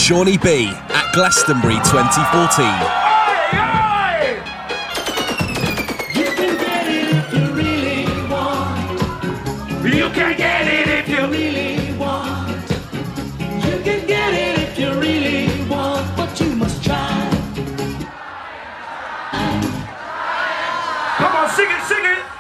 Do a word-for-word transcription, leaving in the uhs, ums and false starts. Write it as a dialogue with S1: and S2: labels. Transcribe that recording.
S1: Shawnee B at Glastonbury twenty fourteen.
S2: You can get it if you really want. You can get it if you really want. You can get it if you really want, but you must try. Come on, sing it, sing it.